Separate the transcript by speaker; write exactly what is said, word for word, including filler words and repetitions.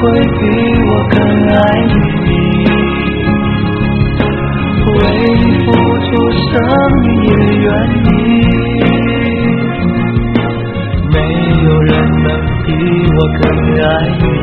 Speaker 1: 会比我更爱你，为你付出生命也愿意，没有人能比我更爱你。